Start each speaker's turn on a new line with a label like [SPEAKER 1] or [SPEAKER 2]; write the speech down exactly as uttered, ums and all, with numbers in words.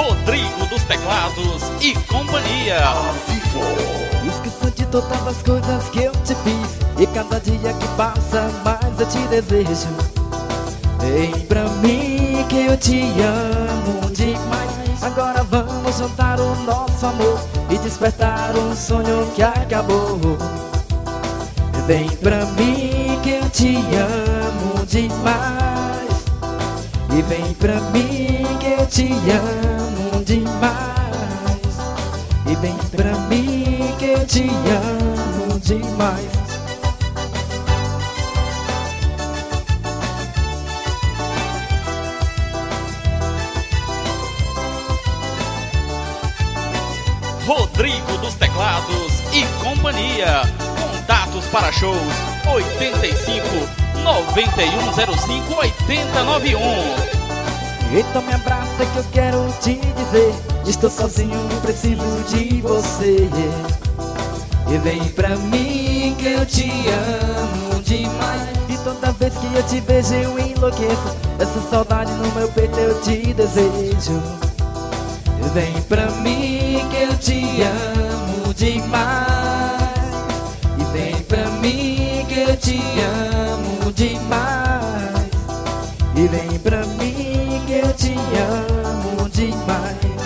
[SPEAKER 1] Rodrigo dos teclados e companhia.
[SPEAKER 2] Esqueça de todas as coisas que eu te fiz, e cada dia que passa mais eu te desejo. Vem pra mim que eu te amo demais. Agora vamos juntar o nosso amor e despertar um sonho que acabou. Vem pra mim que eu te amo demais. E vem pra mim que eu te amo demais. E vem pra mim que eu te amo demais.
[SPEAKER 1] Rodrigo dos teclados e companhia. Contatos para shows oitenta e cinco, noventa e um zero cinco, oitenta noventa e um.
[SPEAKER 2] Então me abraça que eu quero te dizer: estou sozinho, preciso de você. E vem pra mim que eu te amo demais. E toda vez que eu te vejo eu enlouqueço. Essa saudade no meu peito eu te desejo. E vem pra mim que eu te amo demais. E vem pra mim que eu te amo demais. E vem pra mim que eu te amo demais.